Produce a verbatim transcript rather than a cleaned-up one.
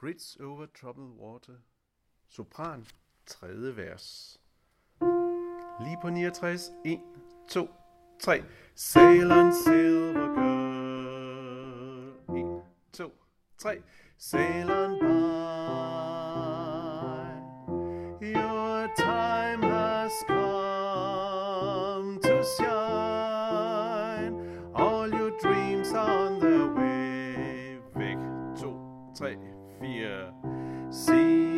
Bridge over troubled water. Sopran, tredje vers. Lige på niogtres. en, to, tre. Sail on silver girl. en, to, tre. Sail on by. Your time has come to shine. All your dreams on the way. Væk, to, tre, fire. See